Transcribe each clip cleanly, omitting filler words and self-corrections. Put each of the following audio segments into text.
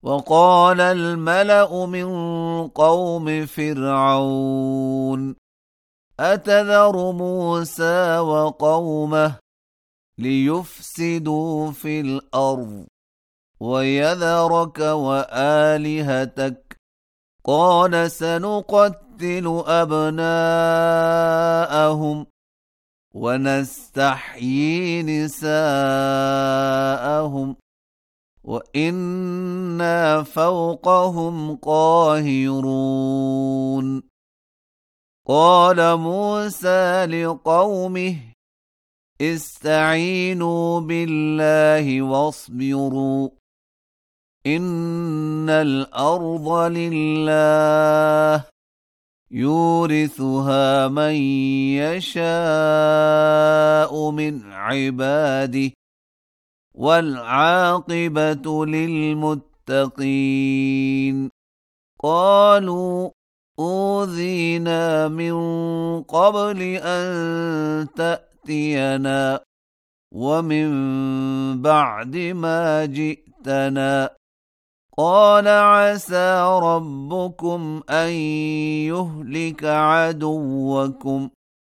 وقال الملأ من قوم فرعون أتذر موسى وقومه ليفسدوا في الأرض ويذرك وآلهتك قال سنقتل أبناءهم ونستحيي نساءهم وإنا فوقهم قاهرون قال موسى لقومه استعينوا بالله واصبروا إن الأرض لله يورثها من يشاء من عباده والعاقبة للمتقين قالوا أوذينا من قبل أن تأتينا ومن بعد ما جئتنا قال عسى ربكم أن يهلك عدوكم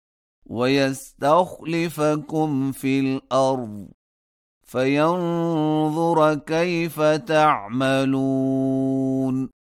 ويستخلفكم في الأرض فينظر كيف تعملون